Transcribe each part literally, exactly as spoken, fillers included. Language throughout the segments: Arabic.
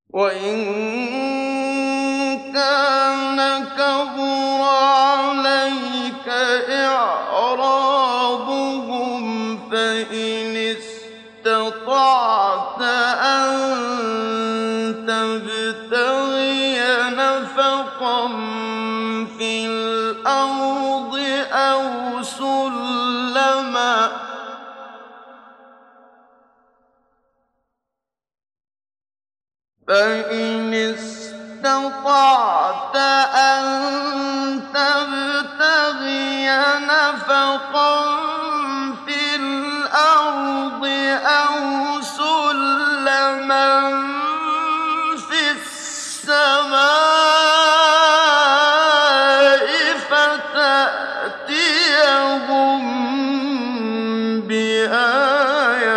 وَإِن كَانَ كَبُرَ عَلَيْكَ إِعْرَاضُهُمْ فَإِنِ اسْتَطَعْتَ أَن تَبْتَغِيَ نَفَقًا فِي الْأَرْضِ أَوْ سُلَّمًا فَإِنِ اسْتَطَعْتَ أَن تَبْتَغِيَ نَفَقًا فِي الْأَرْضِ أَوْ سُلَّمًا فِي السَّمَاءِ فَتَأْتِيَهُم بِآيَةٍ ۚ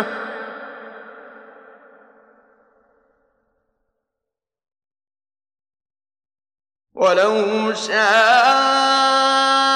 وَلَوْ شَاءَ